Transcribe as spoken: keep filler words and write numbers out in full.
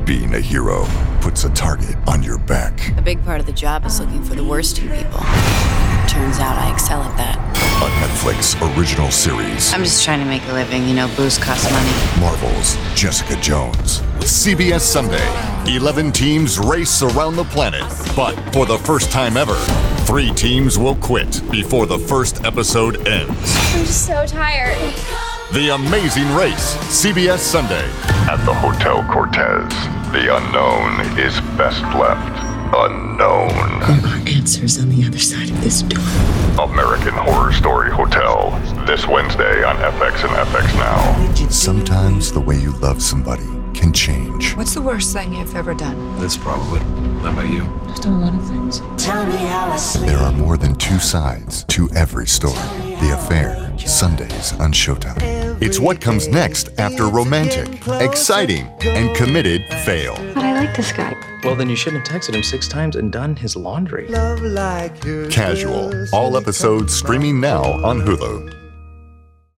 Being a hero puts a target on your back. A big part of the job is looking for the worst in people. Turns out I excel at that. A Netflix original series. I'm just trying to make a living, you know, booze costs money. Marvel's Jessica Jones. C B S Sunday. eleven teams race around the planet. But for the first time ever, three teams will quit before the first episode ends. I'm just so tired. The Amazing Race. C B S Sunday. At the Hotel Cortez, the unknown is best left unknown. There are answers on the other side of this door. American Horror Story Hotel. This Wednesday on F X and F X Now. Sometimes the way you love somebody can change. What's the worst thing you've ever done? This probably. How about you? I've done a lot of things. There are more than two sides to every story. The Affair, Sundays on Showtime. It's what comes next after romantic, exciting, and committed fail. But I like this guy. Well, then you shouldn't have texted him six times and done his laundry. Casual. All episodes streaming now on Hulu.